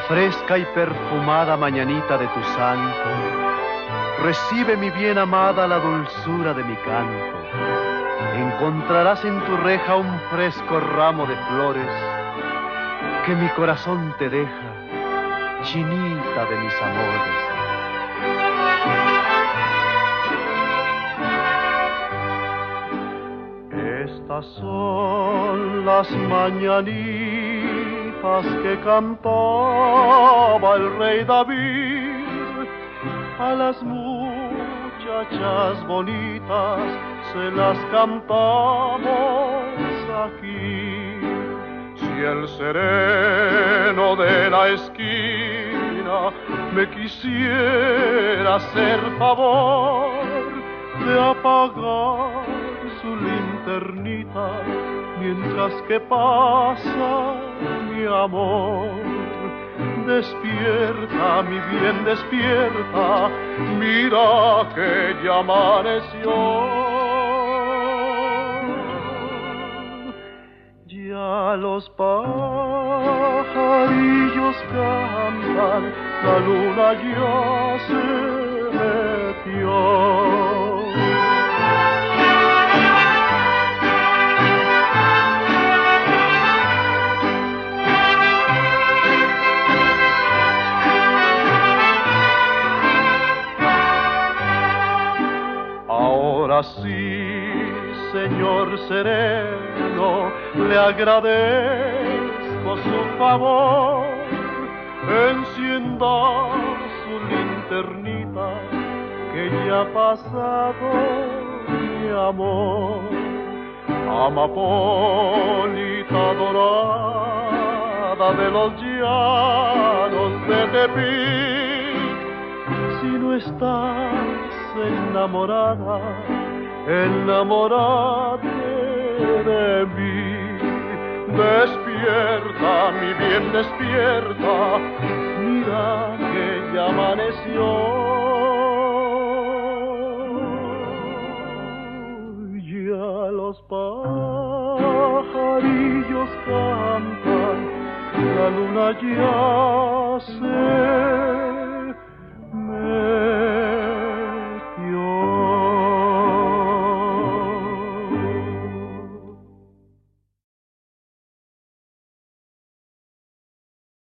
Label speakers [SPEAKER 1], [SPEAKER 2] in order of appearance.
[SPEAKER 1] fresca y perfumada mañanita de tu santo, recibe mi bien amada la dulzura de mi canto. Encontrarás en tu reja un fresco ramo de flores que mi corazón te deja, chinita de mis amores. Estas son las mañanitas que cantaba el rey David. A las muchachas bonitas se las cantamos aquí. Si el sereno de la esquina me quisiera hacer favor de apagar su linternita mientras que pasa mi amor. Despierta, mi bien, despierta, mira que ya amaneció. Ya los pajarillos cantan, la luna ya se metió. Ahora sí, señor sereno, le agradezco su favor. Encienda su linternita, que ya ha pasado mi amor. Amapolita dorada de los llanos de Tepic, si no estás enamorada, enamórate de mí. Despierta, mi bien, despierta, mira que ya amaneció. Ya los pajarillos cantan, la luna ya se